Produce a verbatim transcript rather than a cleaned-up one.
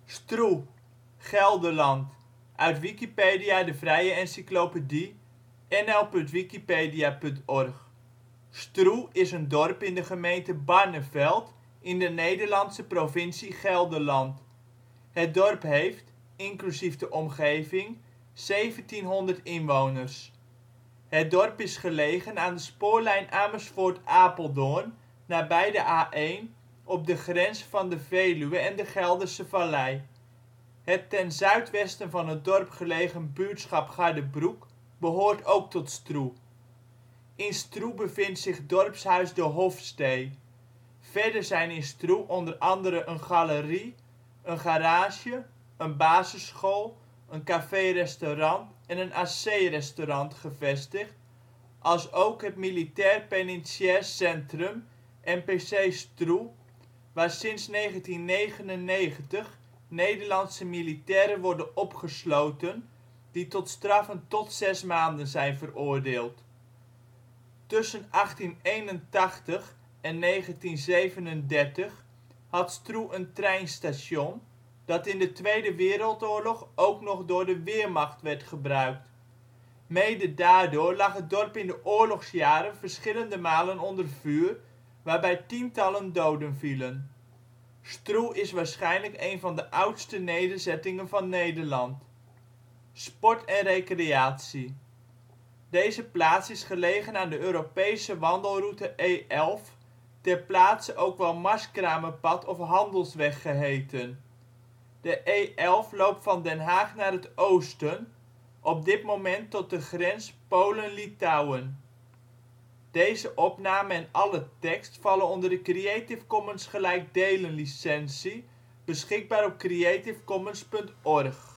Stroe, Gelderland, uit Wikipedia, de vrije encyclopedie. N L punt wikipedia punt org. Stroe is een dorp in de gemeente Barneveld, in de Nederlandse provincie Gelderland. Het dorp heeft, inclusief de omgeving, zeventienhonderd inwoners. Het dorp is gelegen aan de spoorlijn Amersfoort-Apeldoorn, nabij de A één, op de grens van de Veluwe en de Gelderse Vallei. Het ten zuidwesten van het dorp gelegen buurtschap Garderbroek behoort ook tot Stroe. In Stroe bevindt zich dorpshuis De Hofstee. Verder zijn in Stroe onder andere een galerie, een garage, een basisschool, een café-restaurant en een A C-restaurant gevestigd, alsook het Militair Penitentiair Centrum M P C Stroe, waar sinds negentien negenennegentig Nederlandse militairen worden opgesloten die tot straffen tot zes maanden zijn veroordeeld. Tussen achttien eenentachtig en negentien zevenendertig had Stroe een treinstation, dat in de Tweede Wereldoorlog ook nog door de Wehrmacht werd gebruikt. Mede daardoor lag het dorp in de oorlogsjaren verschillende malen onder vuur, waarbij tientallen doden vielen. Stroe is waarschijnlijk een van de oudste nederzettingen van Nederland. Sport en recreatie. Deze plaats is gelegen aan de Europese wandelroute E elf, ter plaatse ook wel Marskramerpad of Handelsweg geheten. De E elf loopt van Den Haag naar het oosten, op dit moment tot de grens Polen/Litouwen. Deze opname en alle tekst vallen onder de Creative Commons gelijkdelen licentie, beschikbaar op creativecommons punt org